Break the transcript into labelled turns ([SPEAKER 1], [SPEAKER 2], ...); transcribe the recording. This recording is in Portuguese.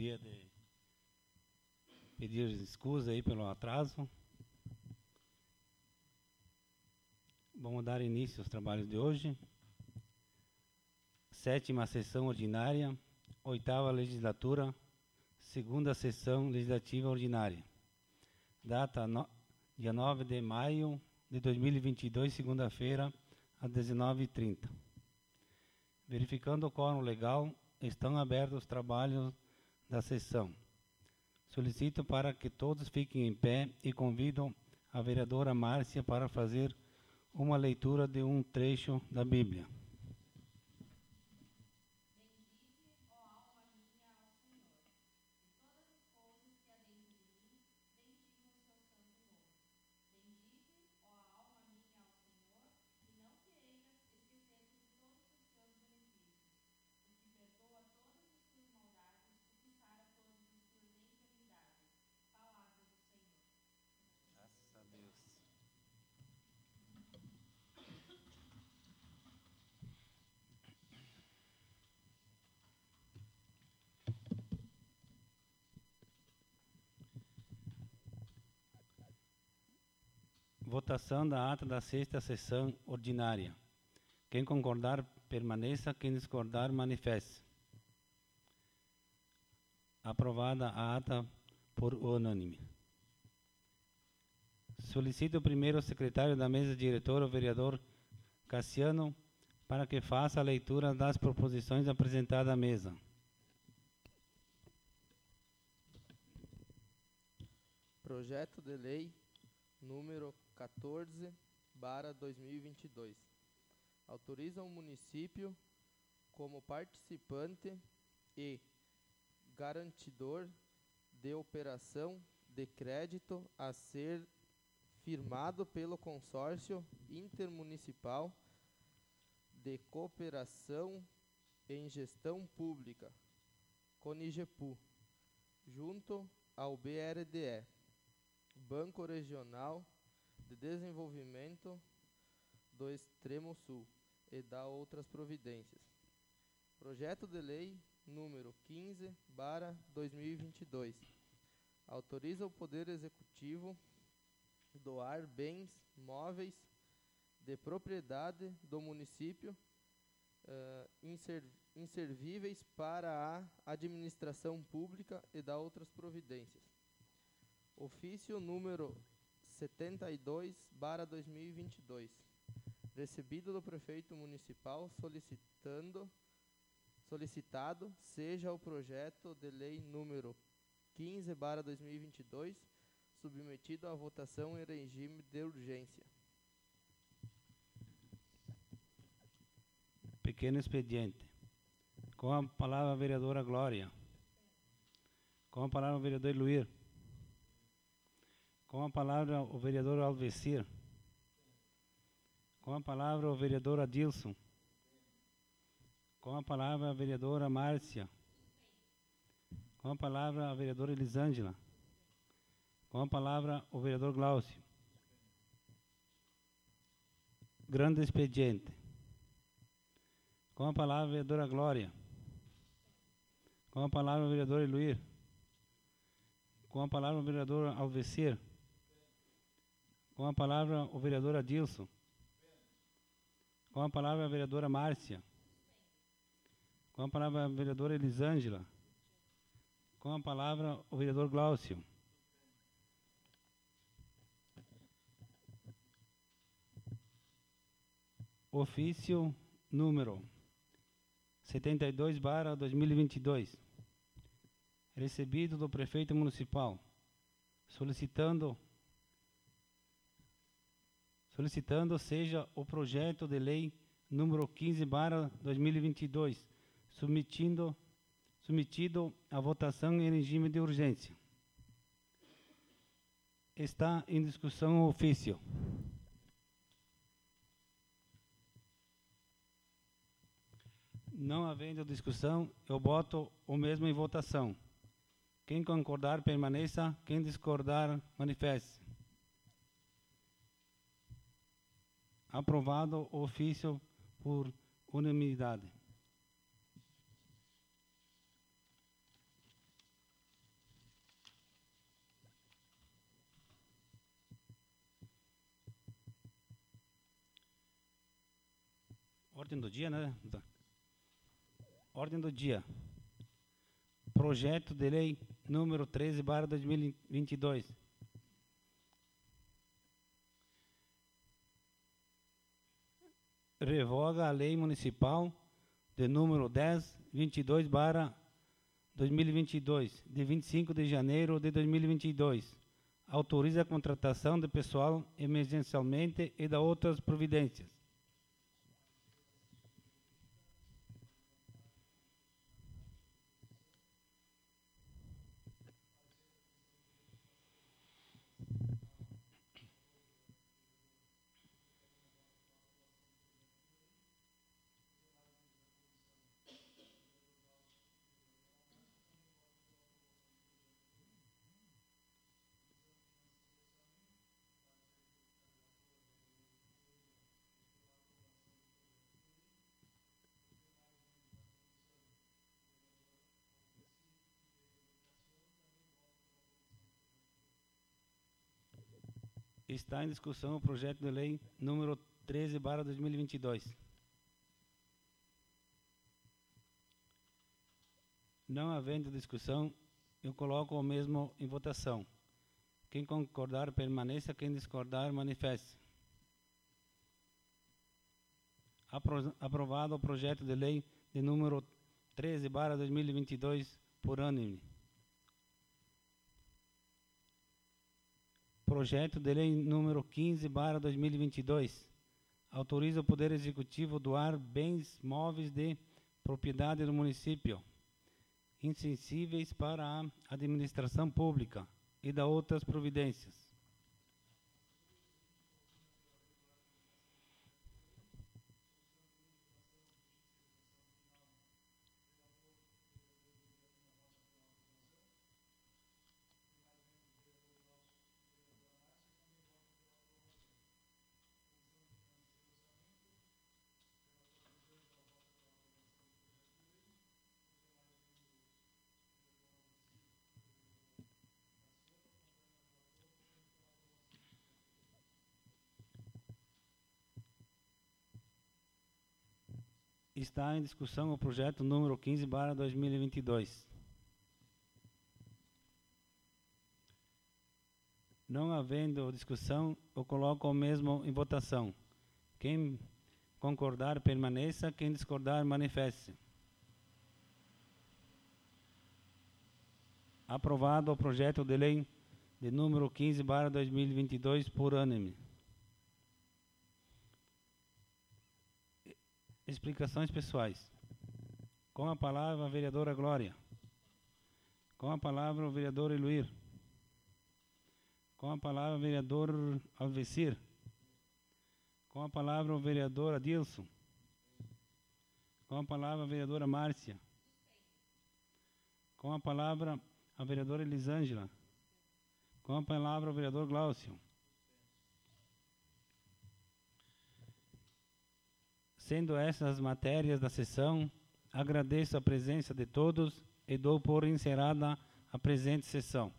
[SPEAKER 1] Gostaria de pedir desculpas aí pelo atraso. Vamos dar início aos trabalhos de hoje. 7ª sessão ordinária, 8ª legislatura, 2ª sessão legislativa ordinária. Data dia 9 de maio de 2022, segunda-feira, às 19h30. Verificando o quórum legal, estão abertos os trabalhos da sessão. Solicito para que todos fiquem em pé e convido a vereadora Márcia para fazer uma leitura de um trecho da Bíblia. Graças a Deus. Votação da ata da 6ª sessão ordinária. Quem concordar, permaneça. Quem discordar, manifeste. Aprovada a ata por unânime. Solicito primeiro ao secretário da mesa diretora, o vereador Cassiano, para que faça a leitura das proposições apresentadas à mesa.
[SPEAKER 2] Projeto de lei número 14/2022. Autoriza o município como participante e garantidor de operação de crédito a ser firmado pelo Consórcio Intermunicipal de Cooperação em Gestão Pública, CONIGEPU, junto ao BRDE, Banco Regional de Desenvolvimento do Extremo Sul, e da outras providências. Projeto de lei número 15/2022. Autoriza o Poder Executivo doar bens móveis de propriedade do município inservíveis para a administração pública e da outras providências. Ofício número 72/2022. Recebido do prefeito municipal solicitado seja o projeto de lei número 15/2022 submetido à votação em regime de urgência.
[SPEAKER 1] Pequeno expediente. Com a palavra a vereadora Glória. Com a palavra o vereador Luir. Com a palavra o vereador Alvecir. Com a palavra o vereador Adilson. Com a palavra a vereadora Márcia. Com a palavra a vereadora Elisângela. Com a palavra o vereador Glaucio. Grande expediente. Com a palavra a vereadora Glória. Com a palavra o vereador Eluir. Com a palavra o vereador Alvecir. Com a palavra o vereador Adilson. Com a palavra a vereadora Márcia. Com a palavra a vereadora Elisângela. Com a palavra o vereador Glaucio. Ofício número 72/2022. Recebido do prefeito municipal, solicitando seja o projeto de lei número 15/2022 submetido à votação em regime de urgência. Está em discussão o ofício. Não havendo discussão, eu boto o mesmo em votação. Quem concordar, permaneça. Quem discordar, manifeste. Aprovado o ofício por unanimidade. Ordem do dia, né? Ordem do dia. Projeto de lei número 13/2022. Revoga a lei municipal de número 10/22/2022, de 25 de janeiro de 2022. Autoriza a contratação de pessoal emergencialmente e da outras providências. Está em discussão o projeto de lei número 13/2022. Não havendo discussão, eu coloco o mesmo em votação. Quem concordar, permaneça. Quem discordar, manifeste. Aprovado o projeto de lei de número 13/2022 por unânime. Projeto de lei número 15/2022. Autoriza o Poder Executivo a doar bens móveis de propriedade do município, insensíveis para a administração pública e da outras providências. Está em discussão o projeto número 15/2022. Não havendo discussão, eu coloco o mesmo em votação. Quem concordar, permaneça. Quem discordar, manifeste. Aprovado o projeto de lei de número 15/2022 por unânime. Explicações pessoais. Com a palavra a vereadora Glória. Com a palavra o vereador Eluir. Com a palavra o vereador Alvecir. Com a palavra o vereador Adilson. Com a palavra a vereadora Márcia. Com a palavra a vereadora Elisângela. Com a palavra o vereador Glaucio. Sendo essas as matérias da sessão, agradeço a presença de todos e dou por encerrada a presente sessão.